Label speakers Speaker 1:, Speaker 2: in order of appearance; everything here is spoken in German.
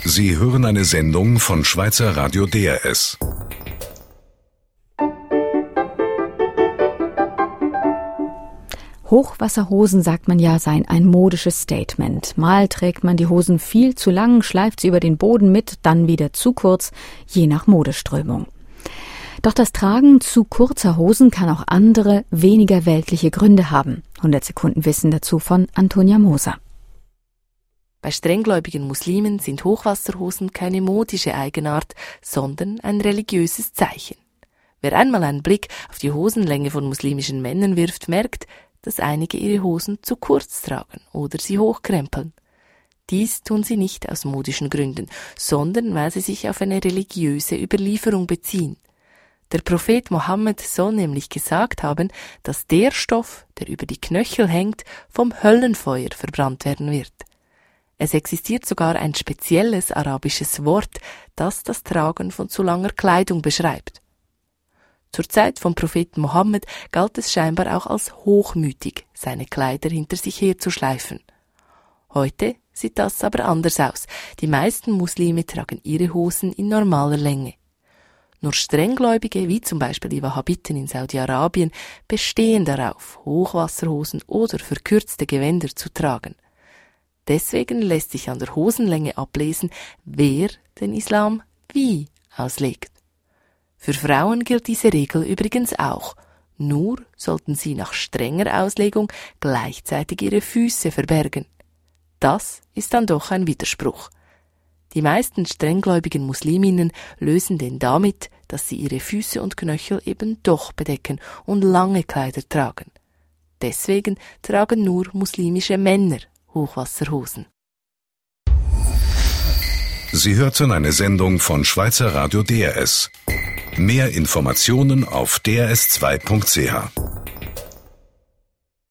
Speaker 1: Sie hören eine Sendung von Schweizer Radio DRS.
Speaker 2: Hochwasserhosen, sagt man ja, seien ein modisches Statement. Mal trägt man die Hosen viel zu lang, schleift sie über den Boden mit, dann wieder zu kurz, je nach Modeströmung. Doch das Tragen zu kurzer Hosen kann auch andere, weniger weltliche Gründe haben. 100 Sekunden Wissen dazu von Antonia Moser.
Speaker 3: Bei strenggläubigen Muslimen sind Hochwasserhosen keine modische Eigenart, sondern ein religiöses Zeichen. Wer einmal einen Blick auf die Hosenlänge von muslimischen Männern wirft, merkt, dass einige ihre Hosen zu kurz tragen oder sie hochkrempeln. Dies tun sie nicht aus modischen Gründen, sondern weil sie sich auf eine religiöse Überlieferung beziehen. Der Prophet Mohammed soll nämlich gesagt haben, dass der Stoff, der über die Knöchel hängt, vom Höllenfeuer verbrannt werden wird. Es existiert sogar ein spezielles arabisches Wort, das das Tragen von zu langer Kleidung beschreibt. Zur Zeit vom Propheten Mohammed galt es scheinbar auch als hochmütig, seine Kleider hinter sich herzuschleifen. Heute sieht das aber anders aus. Die meisten Muslime tragen ihre Hosen in normaler Länge. Nur Strenggläubige, wie zum Beispiel die Wahhabiten in Saudi-Arabien, bestehen darauf, Hochwasserhosen oder verkürzte Gewänder zu tragen. Deswegen lässt sich an der Hosenlänge ablesen, wer den Islam wie auslegt. Für Frauen gilt diese Regel übrigens auch. Nur sollten sie nach strenger Auslegung gleichzeitig ihre Füße verbergen. Das ist dann doch ein Widerspruch. Die meisten strenggläubigen Musliminnen lösen den damit, dass sie ihre Füße und Knöchel eben doch bedecken und lange Kleider tragen. Deswegen tragen nur muslimische Männer Hochwasserhosen.
Speaker 1: Sie hörten eine Sendung von Schweizer Radio DRS. Mehr Informationen auf drs2.ch.